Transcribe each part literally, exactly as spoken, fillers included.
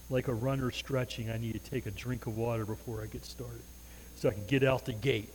Like a runner stretching, I need to take a drink of water before I get started so I can get out the gate.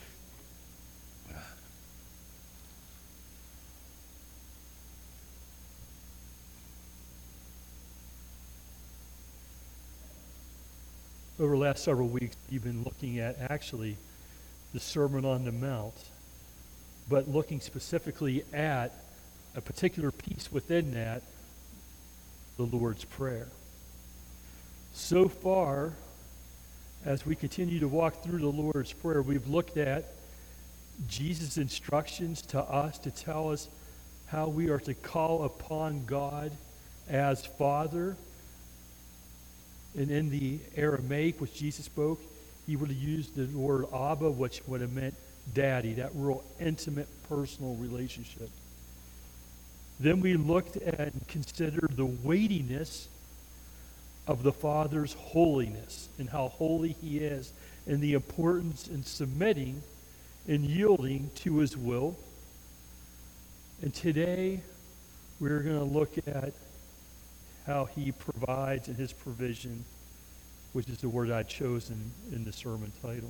Over the last several weeks, we've been looking at actually the Sermon on the Mount, but looking specifically at a particular piece within that, the Lord's Prayer. So far, as we continue to walk through the Lord's Prayer, we've looked at Jesus' instructions to us to tell us how we are to call upon God as Father. And in the Aramaic, which Jesus spoke, he would have used the word Abba, which would have meant daddy, that real intimate, personal relationship. Then we looked at and considered the weightiness of the Father's holiness and how holy he is, and the importance in submitting and yielding to his will. And today, we're going to look at how he provides in his provision, which is the word I'd chosen in the sermon title.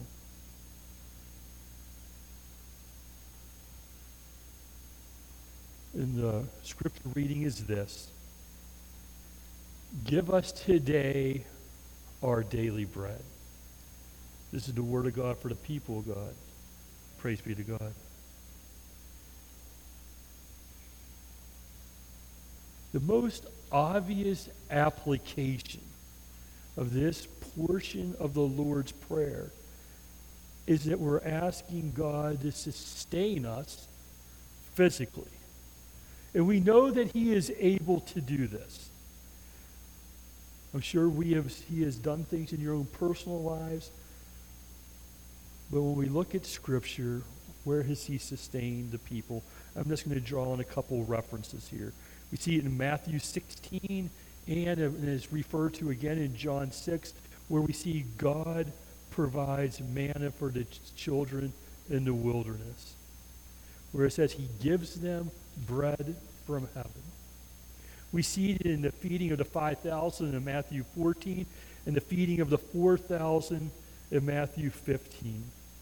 And the scripture reading is this: give us today our daily bread. This is the word of God for the people of God. Praise be to God. The most obvious application of this portion of the Lord's Prayer is that we're asking God to sustain us physically. And we know that he is able to do this. I'm sure we have, he has done things in your own personal lives. But when we look at Scripture, where has he sustained the people? I'm just going to draw on a couple references here. We see it in Matthew sixteen, and it is referred to again in John six, where we see God provides manna for the children in the wilderness, where it says he gives them bread from heaven. We see it in the feeding of the five thousand in Matthew fourteen, and the feeding of the four thousand in Matthew fifteen.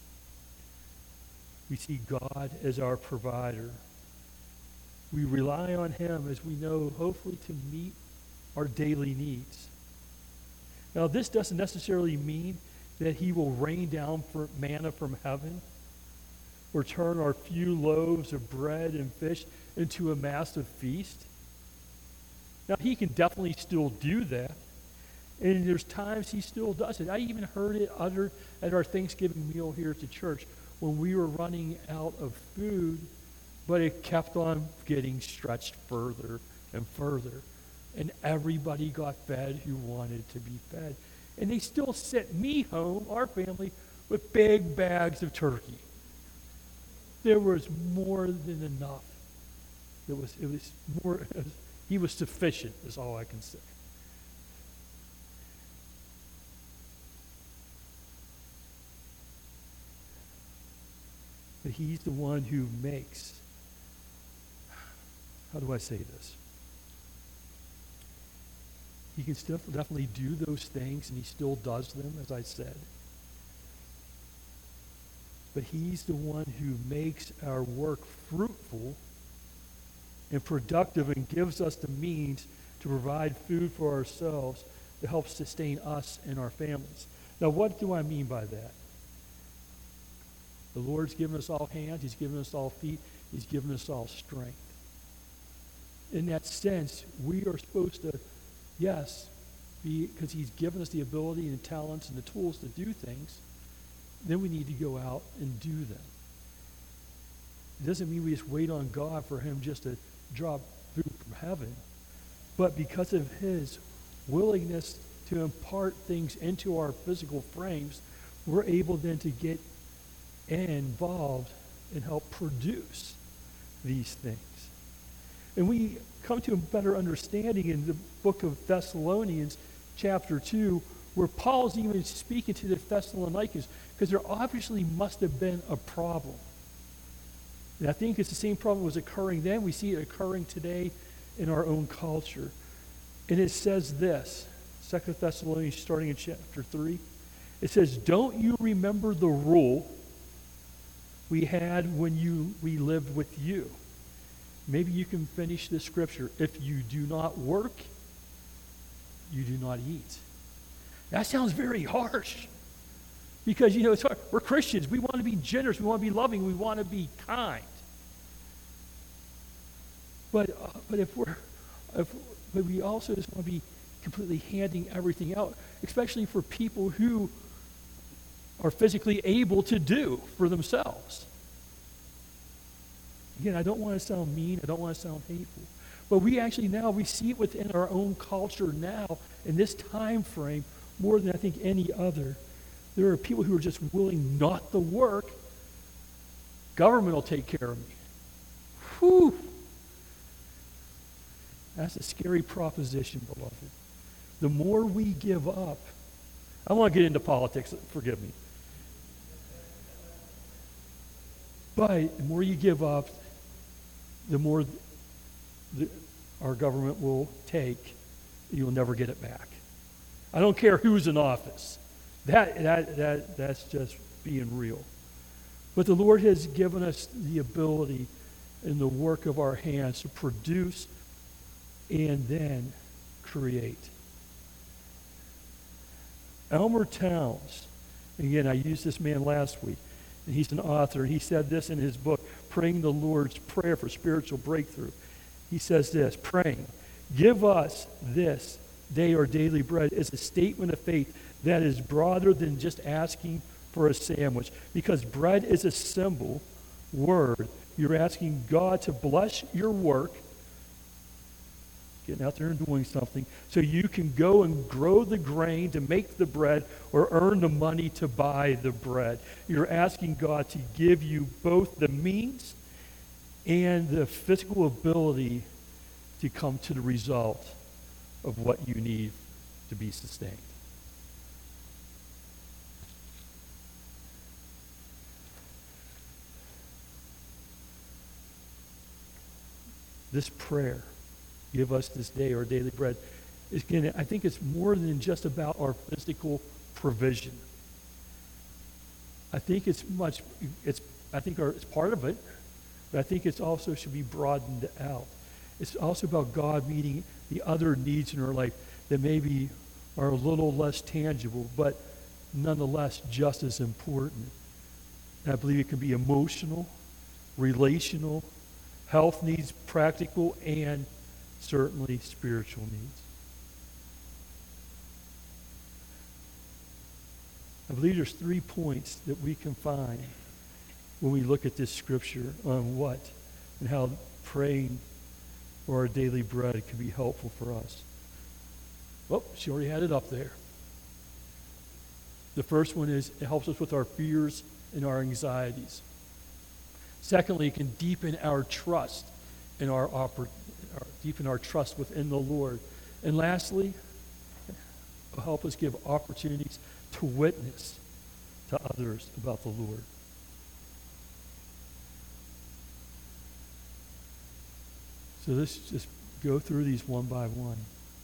We see God as our provider. We rely on him, as we know, hopefully to meet our daily needs. Now, this doesn't necessarily mean that he will rain down for manna from heaven or turn our few loaves of bread and fish into a massive feast. Now, he can definitely still do that. And there's times he still does it. I even heard it uttered at our Thanksgiving meal here at the church when we were running out of food, but it kept on getting stretched further and further. And everybody got fed who wanted to be fed. And they still sent me home, our family, with big bags of turkey. There was more than enough. It was, it was more, it was, he was sufficient, is all I can say. But he's the one who makes, how do I say this? He can still definitely do those things, and he still does them, as I said. But he's the one who makes our work fruitful and productive and gives us the means to provide food for ourselves to help sustain us and our families. Now, what do I mean by that? The Lord's given us all hands. He's given us all feet. He's given us all strength. In that sense, we are supposed to, yes, because he's given us the ability and talents and the tools to do things, then we need to go out and do them. It doesn't mean we just wait on God for him just to drop food from heaven. But because of his willingness to impart things into our physical frames, we're able then to get involved and help produce these things. And we come to a better understanding in the book of Thessalonians, chapter two, where Paul's even speaking to the Thessalonians, because there obviously must have been a problem. And I think it's the same problem was occurring then. We see it occurring today in our own culture. And it says this, Second Thessalonians, starting in chapter three. It says, don't you remember the rule we had when you we lived with you? Maybe you can finish this scripture. If you do not work, you do not eat. That sounds very harsh. Because, you know, it's hard. We're Christians. We want to be generous. We want to be loving. We want to be kind. But uh, but if we're, if, but we also just want to be completely handing everything out, especially for people who are physically able to do for themselves. Again, I don't want to sound mean. I don't want to sound hateful. But we actually now, we see it within our own culture now, in this time frame, more than I think any other. There are people who are just willing not to work. Government will take care of me. Whew. That's a scary proposition, beloved. The more we give up, I don't want to get into politics, forgive me. But the more you give up, the more the, our government will take. You'll never get it back. I don't care who's in office. That, that, that, that's just being real. But the Lord has given us the ability in the work of our hands to produce and then create. Elmer Towns, again, I used this man last week, and he's an author, and he said this in his book, Praying the Lord's Prayer for Spiritual Breakthrough. He says this, praying, give us this day our daily bread is a statement of faith that is broader than just asking for a sandwich. Because bread is a symbol word. You're asking God to bless your work, getting out there and doing something, so you can go and grow the grain to make the bread or earn the money to buy the bread. You're asking God to give you both the means and the physical ability to come to the result of what you need to be sustained. This prayer, give us this day our daily bread, is again, I think it's more than just about our physical provision. I think it's much, it's, I think our, it's part of it, but I think it's also should be broadened out. It's also about God meeting the other needs in our life that maybe are a little less tangible, but nonetheless just as important. And I believe it can be emotional, relational, health needs, practical, and certainly spiritual needs. I believe there's three points that we can find when we look at this scripture on what and how praying for our daily bread can be helpful for us. Oh, she already had it up there. The first one is it helps us with our fears and our anxieties. Secondly, it can deepen our trust in our, oper- our deepen our trust within the Lord. And lastly, it will help us give opportunities to witness to others about the Lord. So let's just go through these one by one.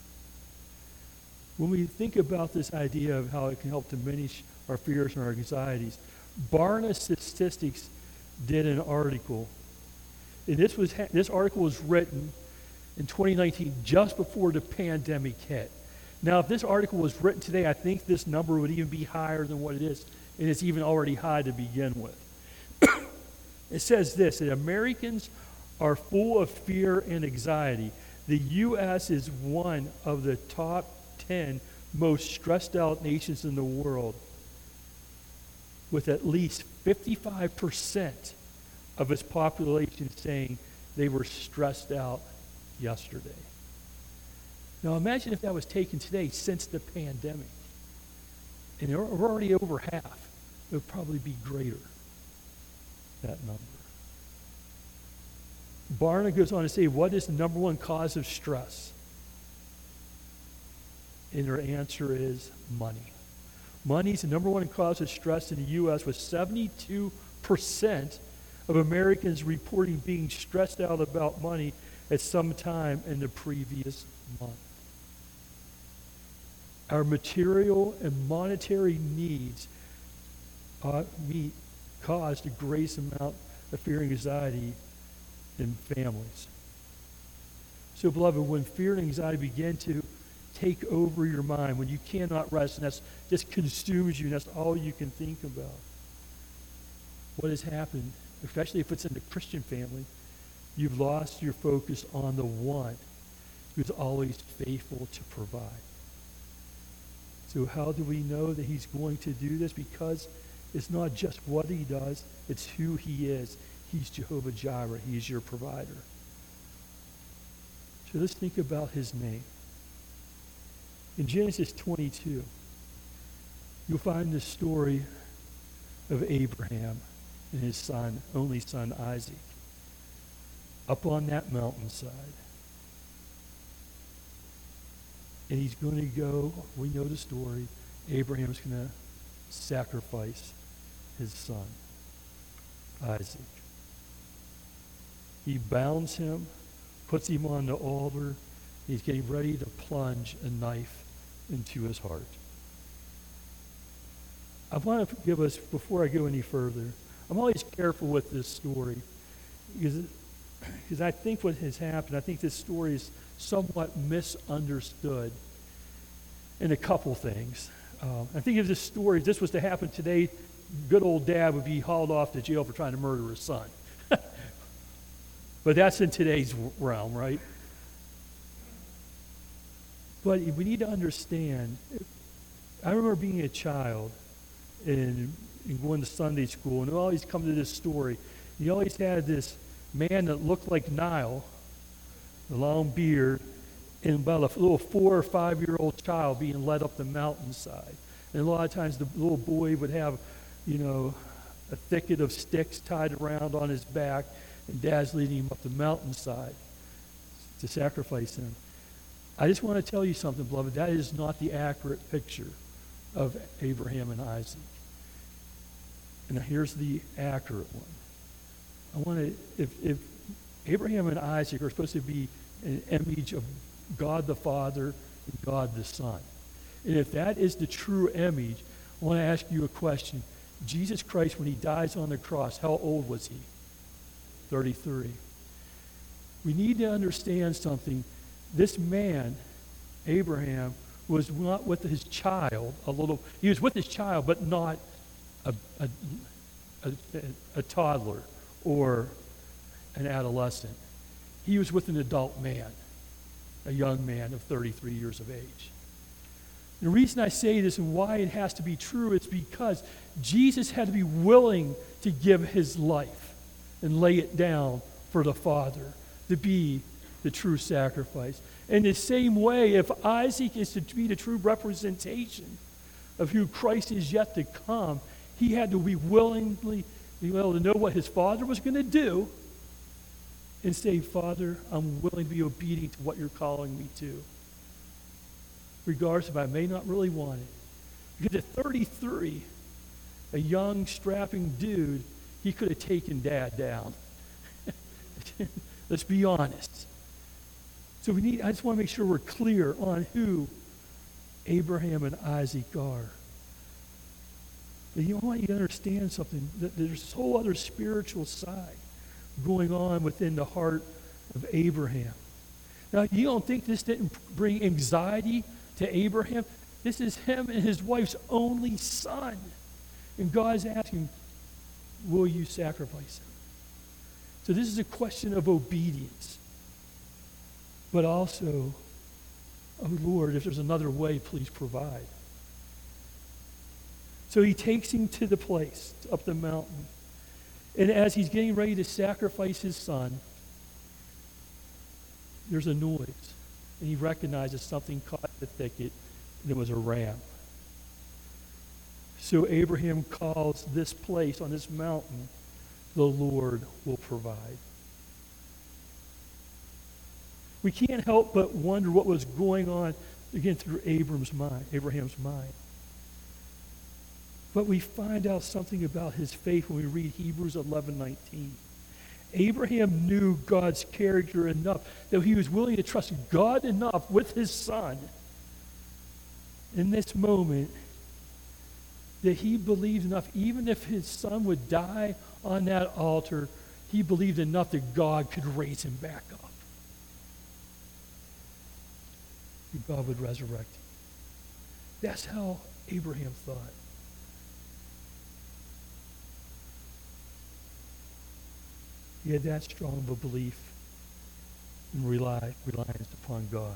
When we think about this idea of how it can help diminish our fears and our anxieties, Barna Statistics did an article. And this was this article was written in twenty nineteen, just before the pandemic hit. Now, if this article was written today, I think this number would even be higher than what it is, and it's even already high to begin with. It says this, that Americans are full of fear and anxiety. The U S is one of the top ten most stressed out nations in the world, with at least fifty-five percent of its population saying they were stressed out yesterday. Now imagine if that was taken today since the pandemic. And we're already over half. It would probably be greater, that number. Barna goes on to say, what is the number one cause of stress? And her answer is money. Money is the number one cause of stress in the U S, with seventy-two percent of Americans reporting being stressed out about money at some time in the previous month. our material and monetary needs uh, meet caused a great amount of fear and anxiety in families. So, beloved, when fear and anxiety begin to take over your mind, when you cannot rest, and that's just consumes you, and that's all you can think about, what has happened, especially if it's in the Christian family, you've lost your focus on the one who's always faithful to provide. So how do we know that he's going to do this? Because it's not just what he does, it's who he is. He's Jehovah Jireh. He's your provider. So let's think about his name. In Genesis twenty-two, you'll find the story of Abraham and his son, only son Isaac, up on that mountainside. And he's going to go, we know the story, Abraham's going to sacrifice his son, Isaac. He bounds him, puts him on the altar. He's getting ready to plunge a knife into his heart. I want to give us, before I go any further, I'm always careful with this story because, because I think what has happened, I think this story is somewhat misunderstood in a couple things. Um, I think if this story, if this was to happen today, good old dad would be hauled off to jail for trying to murder his son. But that's in today's realm, right? But we need to understand, I remember being a child and, and going to Sunday school, and it always come to this story. You always had this man that looked like Nile, a long beard, and about a little four or five-year-old child being led up the mountainside. And a lot of times the little boy would have, you know, a thicket of sticks tied around on his back, and dad's leading him up the mountainside to sacrifice him. I just want to tell you something, beloved. That is not the accurate picture of Abraham and Isaac. And here's the accurate one. I want to, if, if Abraham and Isaac are supposed to be an image of God the Father and God the Son, and if that is the true image, I want to ask you a question. Jesus Christ, when he dies on the cross, how old was he? thirty-three. We need to understand something. This man, Abraham, was not with his child, a little, he was with his child, but not a, a, a, a toddler or an adolescent. He was with an adult man, a young man of thirty-three years of age. The reason I say this and why it has to be true is because Jesus had to be willing to give his life and lay it down for the Father to be the true sacrifice. In the same way, if Isaac is to be the true representation of who Christ is yet to come, he had to be willingly be able to know what his father was going to do and say, Father, I'm willing to be obedient to what you're calling me to, regardless if I may not really want it. Because at thirty-three, a young, strapping dude, he could have taken Dad down. Let's be honest. So we need, I just want to make sure we're clear on who Abraham and Isaac are. But you know, I want you to understand something. That there's this whole other spiritual side going on within the heart of Abraham. Now, you don't think this didn't bring anxiety to Abraham? This is him and his wife's only son. And God's asking, will you sacrifice him? So this is a question of obedience. But also, oh Lord, if there's another way, please provide. So he takes him to the place, up the mountain. And as he's getting ready to sacrifice his son, there's a noise. And he recognizes something caught the thicket, and it was a ram. So Abraham calls this place on this mountain, the Lord will provide. We can't help but wonder what was going on, again, through Abraham's mind, Abraham's mind. But we find out something about his faith when we read Hebrews eleven nineteen. Abraham knew God's character enough that he was willing to trust God enough with his son in this moment that he believed enough, even if his son would die on that altar, he believed enough that God could raise him back up. That God would resurrect him. That's how Abraham thought. He had that strong of a belief and rely, reliance upon God.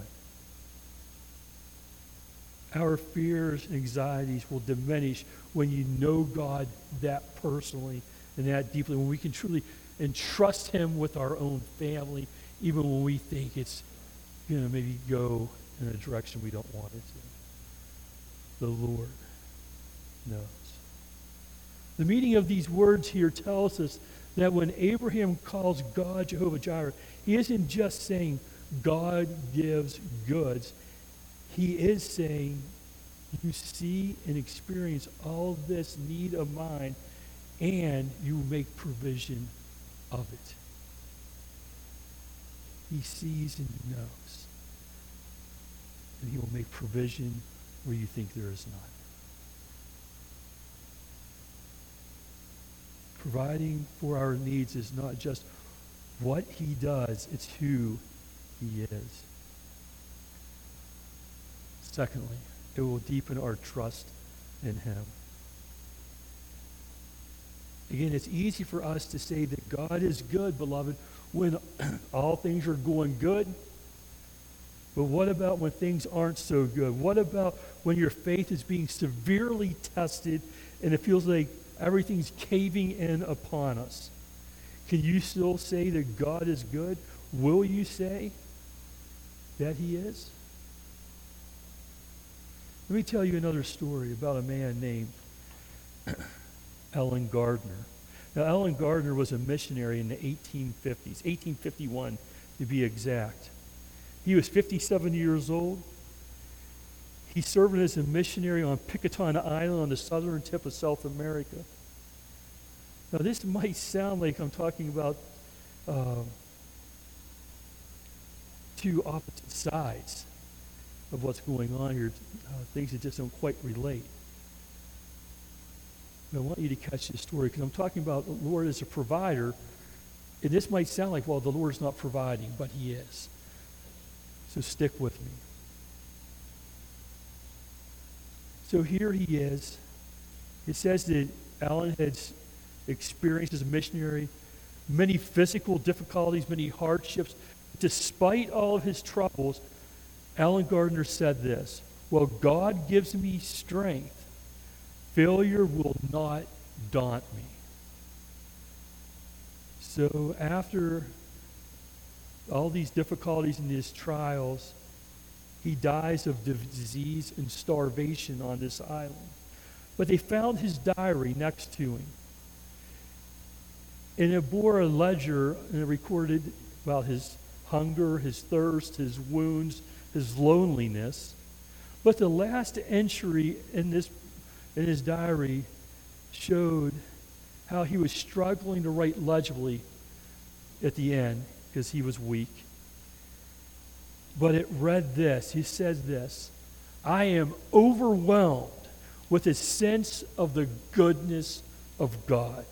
Our fears and anxieties will diminish when you know God that personally and that deeply, when we can truly entrust him with our own family, even when we think it's going to maybe go in a direction we don't want it to. The Lord knows. The meaning of these words here tells us that when Abraham calls God Jehovah Jireh, he isn't just saying God gives goods. He is saying, you see and experience all this need of mine, and you make provision of it. He sees and knows. And he will make provision where you think there is none. Providing for our needs is not just what he does, it's who he is. Secondly, it will deepen our trust in him. Again, it's easy for us to say that God is good, beloved, when all things are going good. But what about when things aren't so good? What about when your faith is being severely tested and it feels like everything's caving in upon us? Can you still say that God is good? Will you say that he is? Let me tell you another story about a man named Ellen Gardner. Now, Ellen Gardner was a missionary in the eighteen fifties, eighteen fifty-one to be exact. He was fifty-seven years old. He served as a missionary on Picatana Island on the southern tip of South America. Now, this might sound like I'm talking about uh, two opposite sides of what's going on here, uh, things that just don't quite relate. But I want you to catch this story because I'm talking about the Lord as a provider, and this might sound like, well, the Lord's not providing, but he is. So stick with me. So here he is. It says that Alan had experienced as a missionary many physical difficulties, many hardships. Despite all of his troubles, Alan Gardner said this, "Well, God gives me strength. Failure will not daunt me." So after all these difficulties and these trials, he dies of disease and starvation on this island. But they found his diary next to him. And it bore a ledger and it recorded about his hunger, his thirst, his wounds, his loneliness. But the last entry in this in his diary showed how he was struggling to write legibly at the end because he was weak. But it read this. He says this, "I am overwhelmed with a sense of the goodness of God."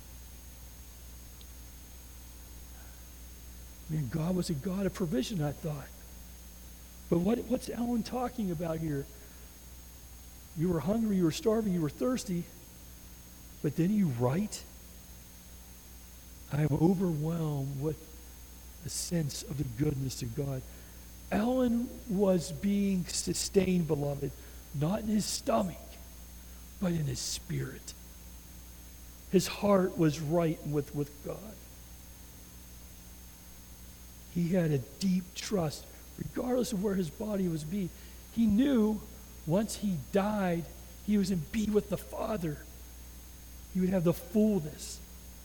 Man, God was a God of provision, I thought. But what, what's Alan talking about here? You were hungry, you were starving, you were thirsty, but then you write, "I am overwhelmed with a sense of the goodness of God." Alan was being sustained, beloved, not in his stomach, but in his spirit. His heart was right with, with God. He had a deep trust, regardless of where his body was being. He knew once he died, he was in be with the Father. He would have the fullness.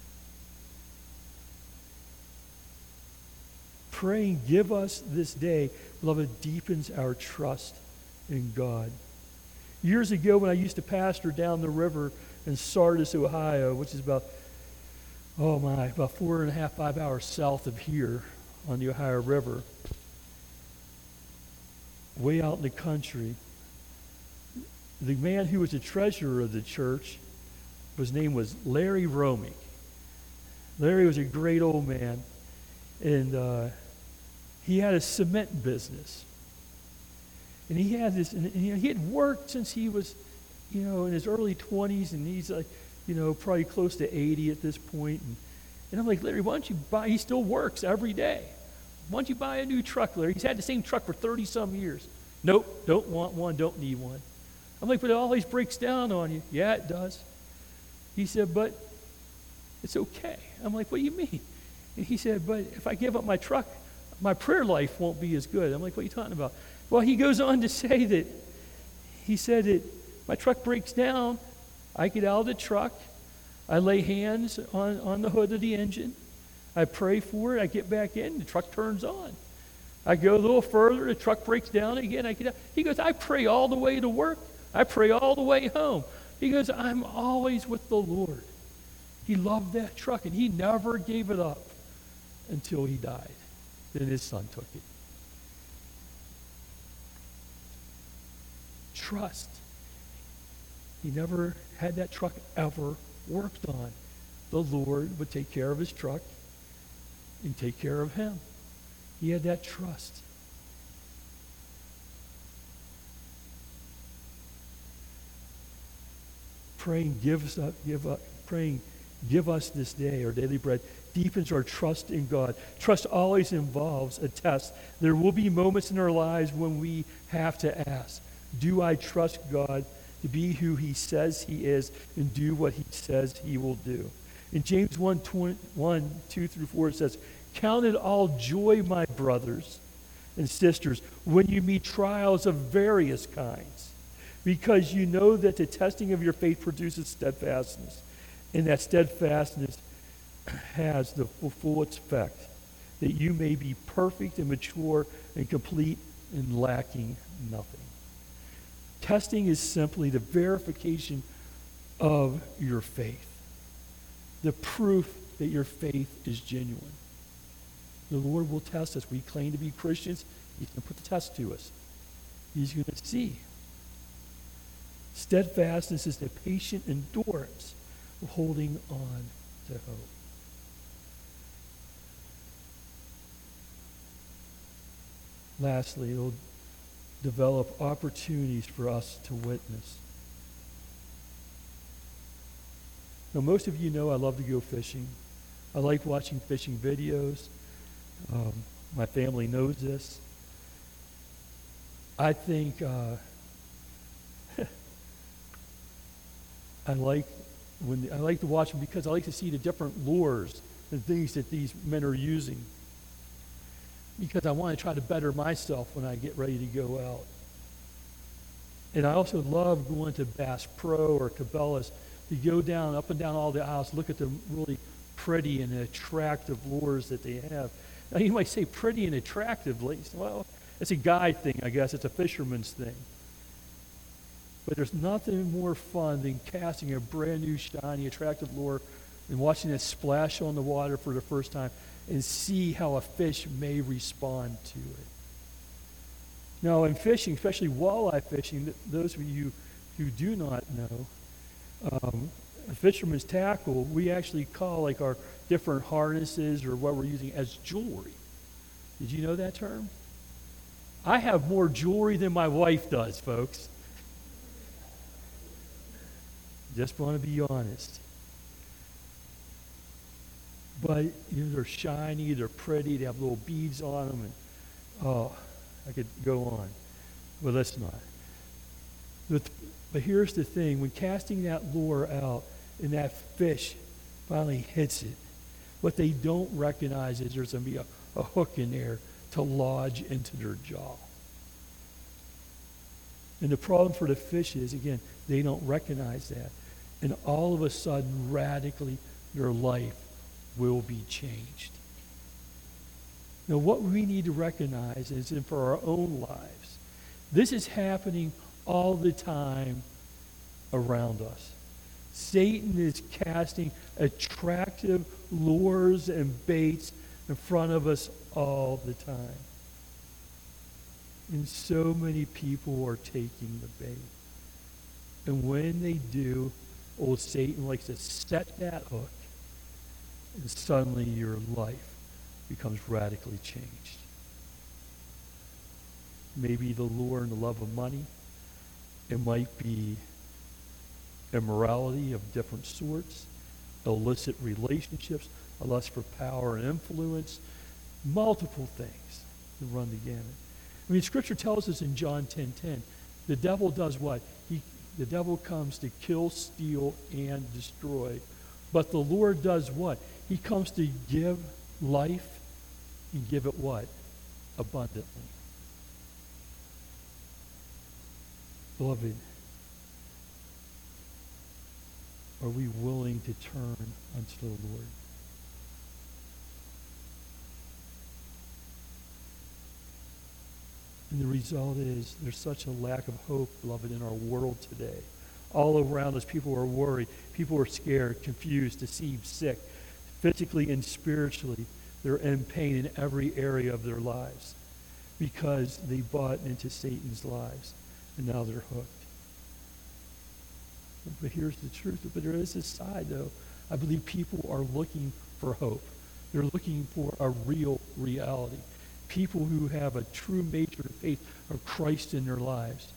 Praying, "Give us this day," beloved, deepens our trust in God. Years ago, when I used to pastor down the river in Sardis, Ohio, which is about, oh my, about four and a half, five hours south of here on the Ohio River, way out in the country, the man who was the treasurer of the church, his name was Larry Romick. Larry was a great old man, and uh, he had a cement business. And he had this, and he he had worked since he was, you know, in his early twenties, and he's like, you know, probably close to eighty at this point. And, and I'm like, Larry, why don't you buy, he still works every day. Why don't you buy a new truck, Larry? He's had the same truck for thirty-some years. Nope, don't want one, don't need one. I'm like, but it always breaks down on you. Yeah, it does. He said, but it's okay. I'm like, what do you mean? And he said, but if I give up my truck, my prayer life won't be as good. I'm like, what are you talking about? Well, he goes on to say that, he said that my truck breaks down, I get out of the truck, I lay hands on, on the hood of the engine, I pray for it, I get back in, the truck turns on. I go a little further, the truck breaks down again, I get out. He goes, I pray all the way to work, I pray all the way home. He goes, I'm always with the Lord. He loved that truck, and he never gave it up until he died. Then his son took it. Trust. He never had that truck ever worked on. The Lord would take care of his truck and take care of him. He had that trust. Praying, give us up, give up, praying, give us this day our daily bread, deepens our trust in God. Trust always involves a test. There will be moments in our lives when we have to ask, do I trust God to be who he says he is and do what he says he will do? In James one, two through four, it says, count it all joy, my brothers and sisters, when you meet trials of various kinds, because you know that the testing of your faith produces steadfastness, and that steadfastness has the full effect, that you may be perfect and mature and complete and lacking nothing. Testing is simply the verification of your faith, the proof that your faith is genuine. The Lord will test us. We claim to be Christians. He's going to put the test to us. He's going to see. Steadfastness is the patient endurance of holding on to hope. Lastly, it'll develop opportunities for us to witness. Now, most of you know I love to go fishing. I like watching fishing videos. Um, my family knows this. I think uh, I like when I like to watch them because I like to see the different lures and things that these men are using. Because I want to try to better myself when I get ready to go out. And I also love going to Bass Pro or Cabela's to go down, up and down all the aisles, look at the really pretty and attractive lures that they have. Now you might say pretty and attractive, well, it's a guy thing, I guess. It's a fisherman's thing. But there's nothing more fun than casting a brand new, shiny, attractive lure and watching it splash on the water for the first time and see how a fish may respond to it. Now, in fishing, especially walleye fishing, those of you who do not know, um, a fisherman's tackle, we actually call like our different harnesses or what we're using as jewelry. Did you know that term? I have more jewelry than my wife does, folks. Just want to be honest. But you know, they're shiny, they're pretty, they have little beads on them, and oh, I could go on. But let's not. But, but here's the thing. When casting that lure out and that fish finally hits it, what they don't recognize is there's going to be a, a hook in there to lodge into their jaw. And the problem for the fish is, again, they don't recognize that. And all of a sudden, radically, their life will be changed. Now, what we need to recognize is that for our own lives, this is happening all the time around us. Satan is casting attractive lures and baits in front of us all the time. And so many people are taking the bait. And when they do, old Satan likes to set that hook, and suddenly your life becomes radically changed. Maybe the lure and the love of money. It might be immorality of different sorts, illicit relationships, a lust for power and influence, multiple things that run the gamut. I mean, Scripture tells us in John ten ten, the devil does what? He, the devil comes to kill, steal, and destroy. But the Lord does what? He comes to give life and give it what? Abundantly. Beloved, are we willing to turn unto the Lord? And the result is there's such a lack of hope, beloved, in our world today. All around us, people are worried. People are scared, confused, deceived, sick, physically and spiritually. They're in pain in every area of their lives because they bought into Satan's lies, and now they're hooked. But here's the truth. But there is this side, though. I believe people are looking for hope. They're looking for a real reality. People who have a true nature of faith of Christ in their lives.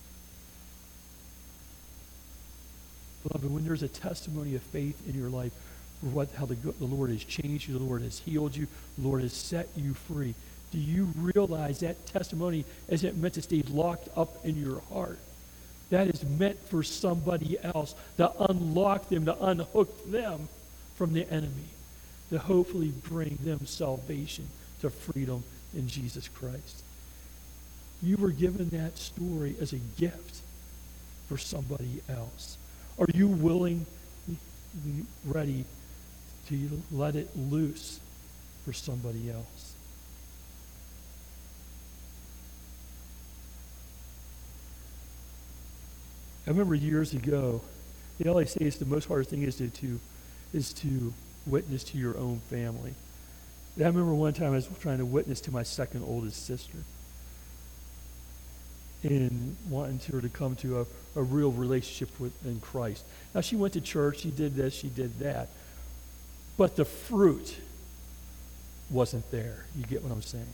Beloved, when there's a testimony of faith in your life, what, how the, the Lord has changed you, the Lord has healed you, the Lord has set you free, do you realize that testimony isn't meant to stay locked up in your heart? That is meant for somebody else, to unlock them, to unhook them from the enemy, to hopefully bring them salvation, to freedom in Jesus Christ. You were given that story as a gift for somebody else. Are you willing, ready to let it loose for somebody else? I remember years ago, you know, I say it's the most hardest thing is to, to is to witness to your own family. And I remember one time I was trying to witness to my second oldest sister and wanting her to come to a, a real relationship with in Christ. Now, she went to church, she did this, she did that. But the fruit wasn't there. You get what I'm saying?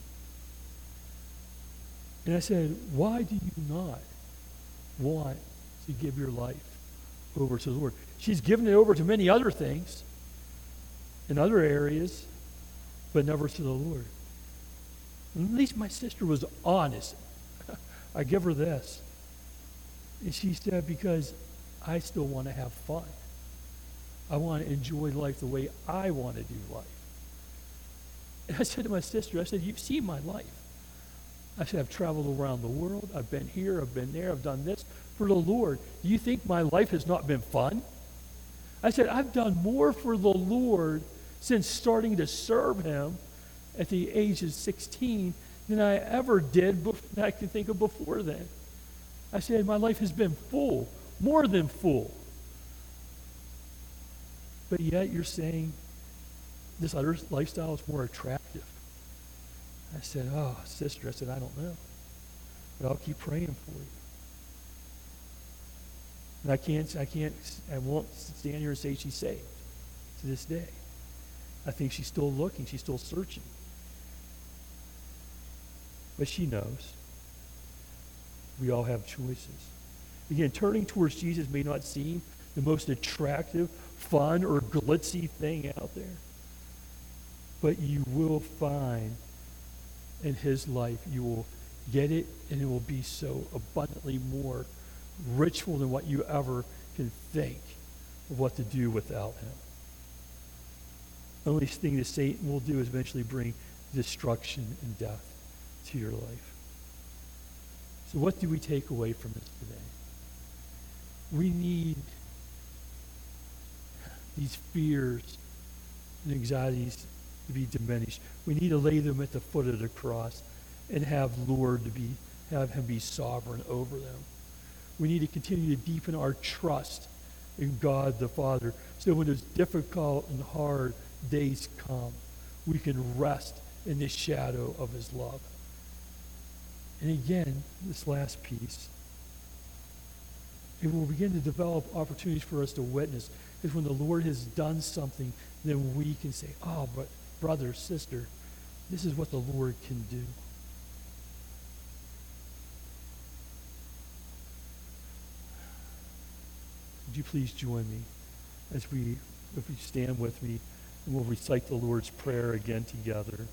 And I said, why do you not want to give your life over to the Lord? She's given it over to many other things in other areas, but never to the Lord. And at least my sister was honest. I give her this. And she said, because I still want to have fun. I want to enjoy life the way I want to do life. And I said to my sister, I said, you've seen my life. I said, I've traveled around the world. I've been here. I've been there. I've done this for the Lord. Do you think my life has not been fun? I said, I've done more for the Lord since starting to serve him at the age of sixteen than I ever did bef- that I could think of before then. I said, my life has been full, more than full. But yet you're saying this other lifestyle is more attractive. I said, oh, sister, I said, I don't know. But I'll keep praying for you. And I can't, I can't, I won't stand here and say she's saved to this day. I think she's still looking, she's still searching. But she knows. We all have choices. Again, turning towards Jesus may not seem the most attractive, fun, or glitzy thing out there. But you will find in his life, you will get it, and it will be so abundantly more ritual than what you ever can think of what to do without him. The only thing that Satan will do is eventually bring destruction and death to your life. So what do we take away from this today? We need these fears and anxieties to be diminished. We need to lay them at the foot of the cross and have Lord to be, have him be sovereign over them. We need to continue to deepen our trust in God the Father so when those difficult and hard days come, we can rest in the shadow of his love. And again, this last piece, It will begin to develop opportunities for us to witness. Because when the Lord has done something, then we can say, oh, but brother, sister, this is what the Lord can do. Would you please join me as we, if we stand with me, and we'll recite the Lord's Prayer again together.